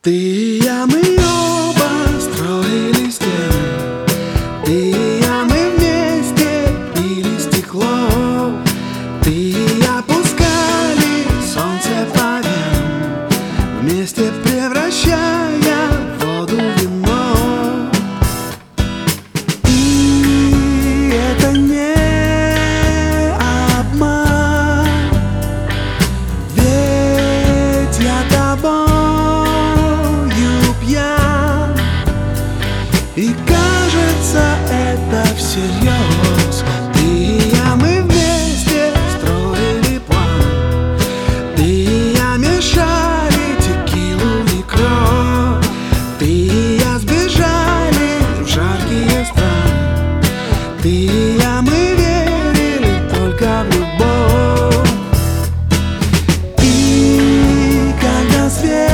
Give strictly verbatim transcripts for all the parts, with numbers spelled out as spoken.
Ты и я, мы оба строили стены. Ты и я, мы вместе били стекло. Ты и я пускали солнце по венам, вместе превращая воду в вино. И это не обман, ведь я тобой пьян. И кажется, это всерьез. Ты и я, мы вместе строили план. Ты и я мешали текилу и кровь. Ты и я сбежали в жаркие страны. Ты и я, мы верили только в любовь. И когда свет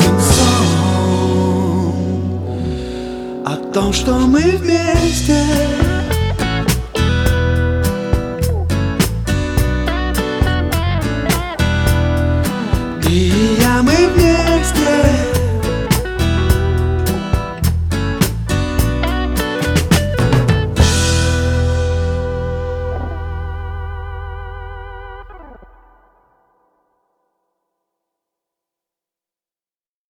о том, что мы вместе